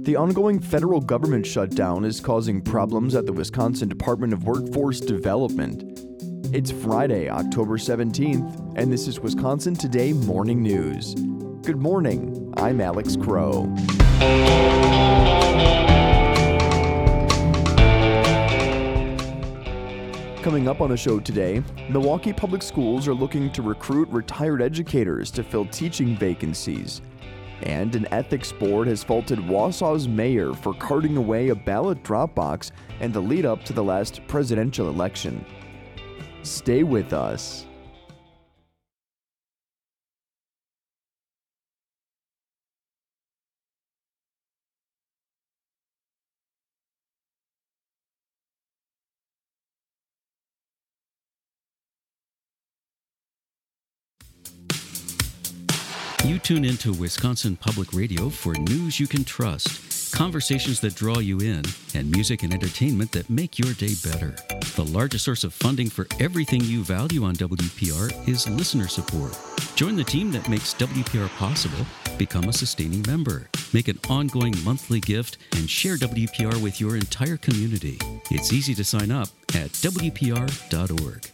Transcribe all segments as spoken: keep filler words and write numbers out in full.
The ongoing federal government shutdown is causing problems at the Wisconsin Department of Workforce Development. It's Friday, October seventeenth, and this is Wisconsin Today Morning News. Good morning, I'm Alex Crow. Coming up on the show today, Milwaukee Public Schools are looking to recruit retired educators to fill teaching vacancies. And an ethics board has faulted Wausau's mayor for carting away a ballot drop box in the lead up to the last presidential election. Stay with us. You tune into Wisconsin Public Radio for news you can trust, conversations that draw you in, and music and entertainment that make your day better. The largest source of funding for everything you value on W P R is listener support. Join the team that makes W P R possible. Become a sustaining member. Make an ongoing monthly gift and share W P R with your entire community. It's easy to sign up at W P R dot org.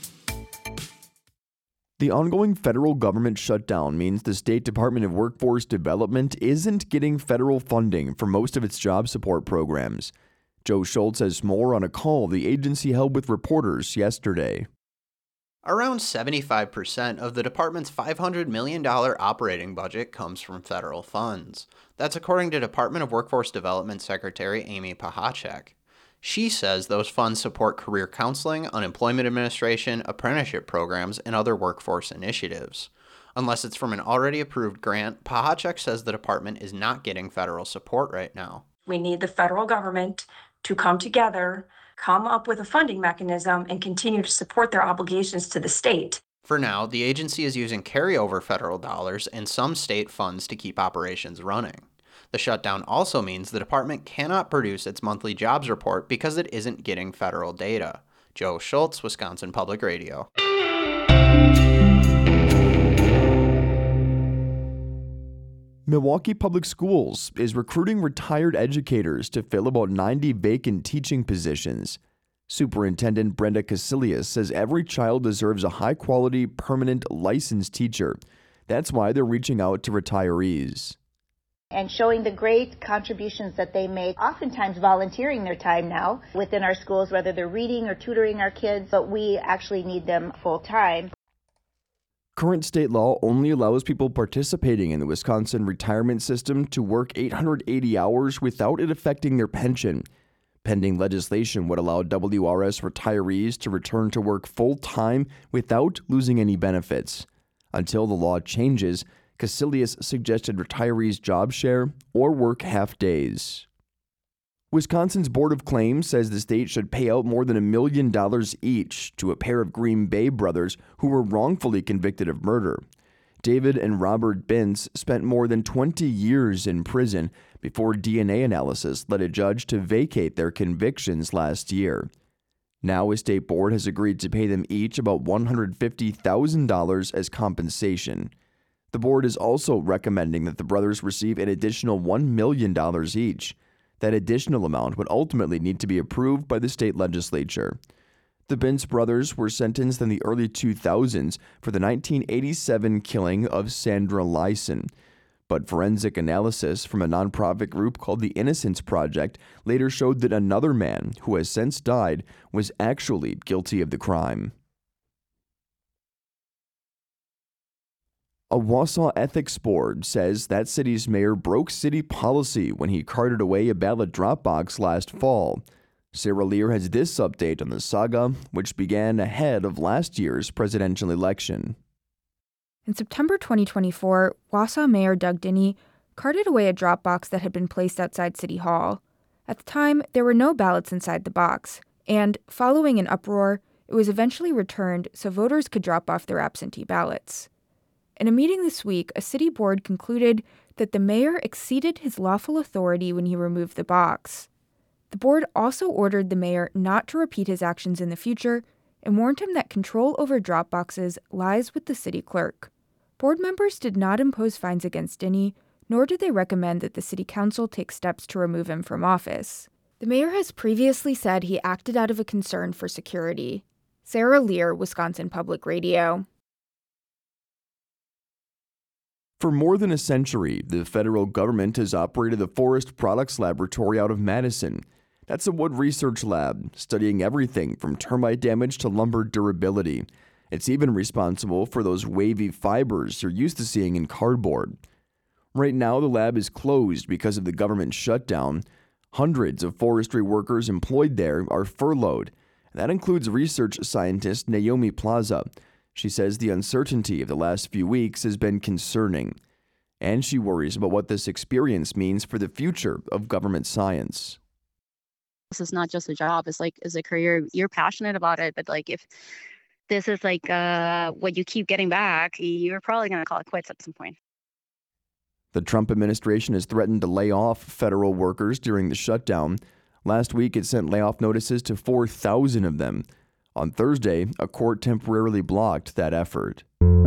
The ongoing federal government shutdown means the State Department of Workforce Development isn't getting federal funding for most of its job support programs. Joe Schultz has more on a call the agency held with reporters yesterday. Around seventy-five percent of the department's five hundred million dollars operating budget comes from federal funds. That's according to Department of Workforce Development Secretary Amy Pachacek. She says those funds support career counseling, unemployment administration, apprenticeship programs, and other workforce initiatives. Unless it's from an already approved grant, Pachacek says the department is not getting federal support right now. We need the federal government to come together, come up with a funding mechanism, and continue to support their obligations to the state. For now, the agency is using carryover federal dollars and some state funds to keep operations running. The shutdown also means the department cannot produce its monthly jobs report because it isn't getting federal data. Joe Schultz, Wisconsin Public Radio. Milwaukee Public Schools is recruiting retired educators to fill about ninety vacant teaching positions. Superintendent Brenda Casilius says every child deserves a high-quality, permanent, licensed teacher. That's why they're reaching out to retirees. And showing the great contributions that they make, oftentimes volunteering their time now within our schools, whether they're reading or tutoring our kids, but we actually need them full time. Current state law only allows people participating in the Wisconsin retirement system to work eight hundred eighty hours without it affecting their pension. Pending legislation would allow W R S retirees to return to work full time without losing any benefits. Until the law changes, Casilius suggested retirees job share or work half days. Wisconsin's Board of Claims says the state should pay out more than a million dollars each to a pair of Green Bay brothers who were wrongfully convicted of murder. David and Robert Bintz spent more than twenty years in prison before D N A analysis led a judge to vacate their convictions last year. Now a state board has agreed to pay them each about one hundred fifty thousand dollars as compensation. The board is also recommending that the brothers receive an additional one million dollars each. That additional amount would ultimately need to be approved by the state legislature. The Bintz brothers were sentenced in the early two thousands for the nineteen eighty-seven killing of Sandra Lyson. But forensic analysis from a nonprofit group called the Innocence Project later showed that another man, who has since died, was actually guilty of the crime. A Wausau ethics board says that city's mayor broke city policy when he carted away a ballot drop box last fall. Sarah Lear has this update on the saga, which began ahead of last year's presidential election. In September twenty twenty-four, Wausau Mayor Doug Dinney carted away a drop box that had been placed outside City Hall. At the time, there were no ballots inside the box, and, following an uproar, it was eventually returned so voters could drop off their absentee ballots. In a meeting this week, a city board concluded that the mayor exceeded his lawful authority when he removed the box. The board also ordered the mayor not to repeat his actions in the future and warned him that control over drop boxes lies with the city clerk. Board members did not impose fines against Dinney, nor did they recommend that the city council take steps to remove him from office. The mayor has previously said he acted out of a concern for security. Sarah Lear, Wisconsin Public Radio. For more than a century, the federal government has operated the Forest Products Laboratory out of Madison. That's a wood research lab, studying everything from termite damage to lumber durability. It's even responsible for those wavy fibers you're used to seeing in cardboard. Right now, the lab is closed because of the government shutdown. Hundreds of forestry workers employed there are furloughed. That includes research scientist Naomi Plaza. She says the uncertainty of the last few weeks has been concerning, and she worries about what this experience means for the future of government science. This is not just a job, it's like it's a career. You're passionate about it, but like if this is like uh, what you keep getting back, you're probably going to call it quits at some point. The Trump administration has threatened to lay off federal workers during the shutdown. Last week, it sent layoff notices to four thousand of them. On Thursday, a court temporarily blocked that effort.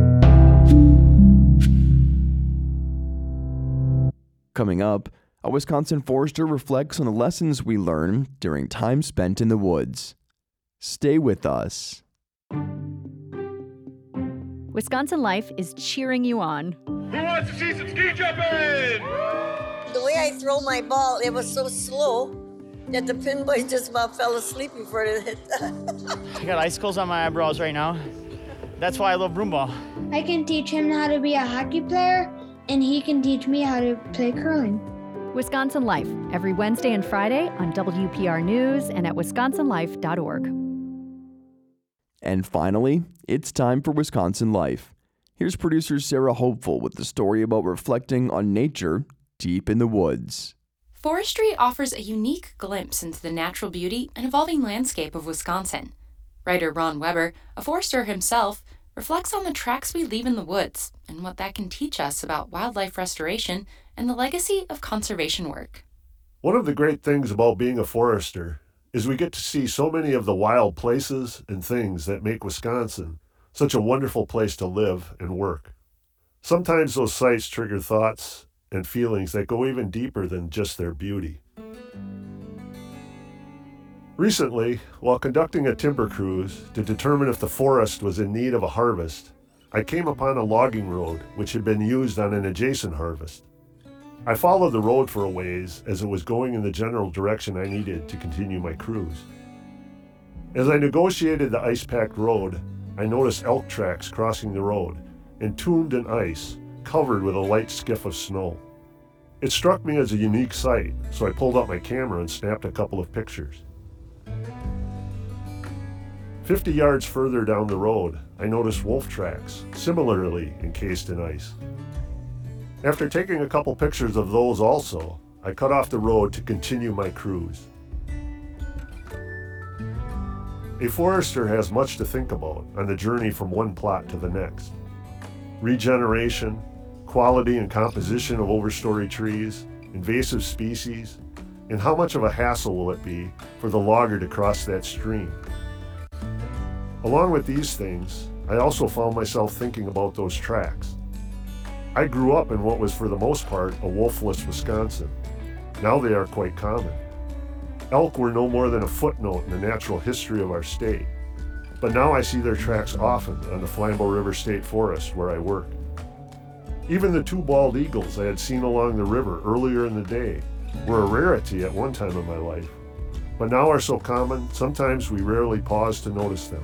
Coming up, a Wisconsin forester reflects on the lessons we learn during time spent in the woods. Stay with us. Wisconsin Life is cheering you on. Who wants to see some ski jumping? The way I throw my ball, it was so slow that the pin boy just about fell asleep before it hit. I got icicles on my eyebrows right now. That's why I love broom ball. I can teach him how to be a hockey player, and he can teach me how to play curling. Wisconsin Life, every Wednesday and Friday on W P R News and at wisconsin life dot org. And finally, it's time for Wisconsin Life. Here's producer Sarah Hopeful with the story about reflecting on nature deep in the woods. Forestry offers a unique glimpse into the natural beauty and evolving landscape of Wisconsin. Writer Ron Weber, a forester himself, reflects on the tracks we leave in the woods and what that can teach us about wildlife restoration and the legacy of conservation work. One of the great things about being a forester is we get to see so many of the wild places and things that make Wisconsin such a wonderful place to live and work. Sometimes those sights trigger thoughts and feelings that go even deeper than just their beauty. Recently, while conducting a timber cruise to determine if the forest was in need of a harvest, I came upon a logging road which had been used on an adjacent harvest. I followed the road for a ways as it was going in the general direction I needed to continue my cruise. As I negotiated the ice-packed road, I noticed elk tracks crossing the road, entombed in ice, covered with a light skiff of snow. It struck me as a unique sight, so I pulled out my camera and snapped a couple of pictures. Fifty yards further down the road, I noticed wolf tracks, similarly encased in ice. After taking a couple pictures of those also, I cut off the road to continue my cruise. A forester has much to think about on the journey from one plot to the next. Regeneration, quality and composition of overstory trees, invasive species, and how much of a hassle will it be for the logger to cross that stream. Along with these things, I also found myself thinking about those tracks. I grew up in what was for the most part a wolfless Wisconsin. Now they are quite common. Elk were no more than a footnote in the natural history of our state, but now I see their tracks often on the Flambeau River State Forest where I work. Even the two bald eagles I had seen along the river earlier in the day were a rarity at one time in my life, but now are so common sometimes we rarely pause to notice them.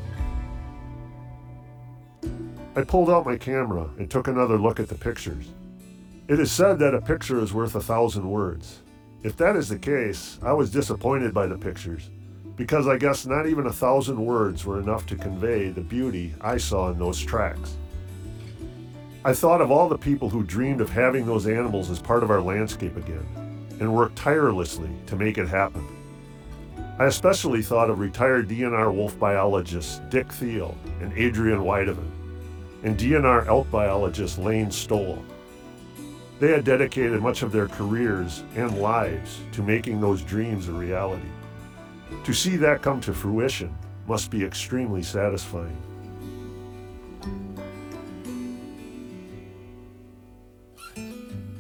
I pulled out my camera and took another look at the pictures. It is said that a picture is worth a thousand words. If that is the case, I was disappointed by the pictures, because I guess not even a thousand words were enough to convey the beauty I saw in those tracks. I thought of all the people who dreamed of having those animals as part of our landscape again, and worked tirelessly to make it happen. I especially thought of retired D N R wolf biologists Dick Thiel and Adrian Weideman, and D N R elk biologist Lane Stoll. They had dedicated much of their careers and lives to making those dreams a reality. To see that come to fruition must be extremely satisfying.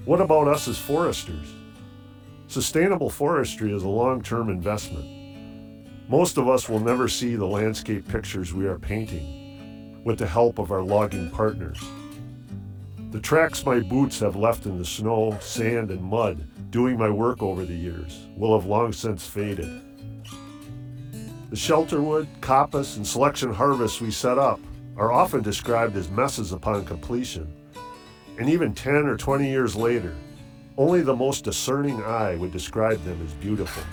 What about us as foresters? Sustainable forestry is a long-term investment. Most of us will never see the landscape pictures we are painting with the help of our logging partners. The tracks my boots have left in the snow, sand, and mud doing my work over the years will have long since faded. The shelterwood, coppice, and selection harvests we set up are often described as messes upon completion, and even ten or twenty years later, only the most discerning eye would describe them as beautiful.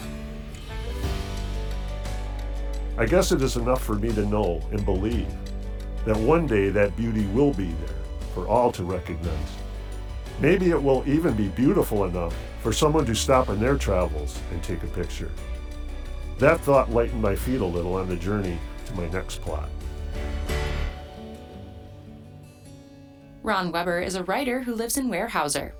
I guess it is enough for me to know and believe that one day that beauty will be there for all to recognize. Maybe it will even be beautiful enough for someone to stop in their travels and take a picture. That thought lightened my feet a little on the journey to my next plot. Ron Weber is a writer who lives in Weyerhaeuser.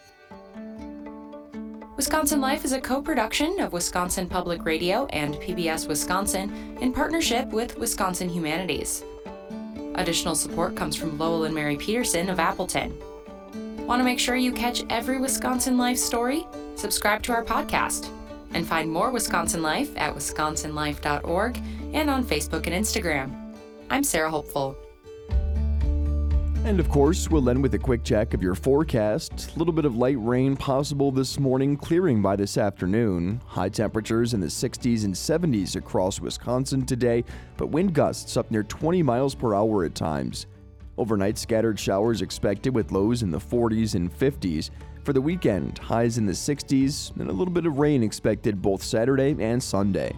Wisconsin Life is a co-production of Wisconsin Public Radio and P B S Wisconsin in partnership with Wisconsin Humanities. Additional support comes from Lowell and Mary Peterson of Appleton. Want to make sure you catch every Wisconsin Life story? Subscribe to our podcast and find more Wisconsin Life at wisconsin life dot org and on Facebook and Instagram. I'm Sarah Hopeful. And of course, we'll end with a quick check of your forecast. A little bit of light rain possible this morning, clearing by this afternoon. High temperatures in the sixties and seventies across Wisconsin today, but wind gusts up near twenty miles per hour at times. Overnight scattered showers expected with lows in the forties and fifties. For the weekend, highs in the sixties and a little bit of rain expected both Saturday and Sunday.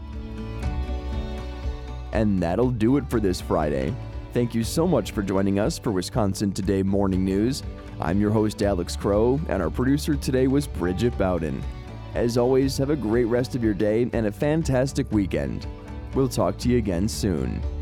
And that'll do it for this Friday. Thank you so much for joining us for Wisconsin Today Morning News. I'm your host, Alex Crow, and our producer today was Bridget Bowden. As always, have a great rest of your day and a fantastic weekend. We'll talk to you again soon.